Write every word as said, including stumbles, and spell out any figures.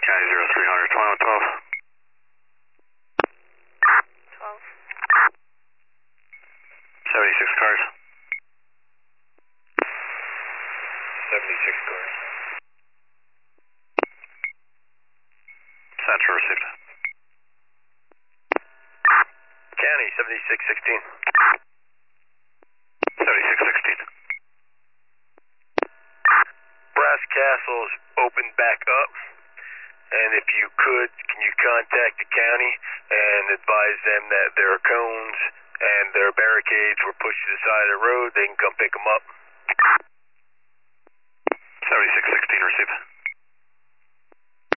County zero three hundred, twenty-one twelve. twelve. seventy-six cars. seventy-six cars. Central received. County seventy-six sixteen. seventy-six sixteen. Brass Castle's opened back up, and if you could, can you contact the county and advise them that their cones and their barricades were pushed to the side of the road? They can come pick them up. seventy-six sixteen received.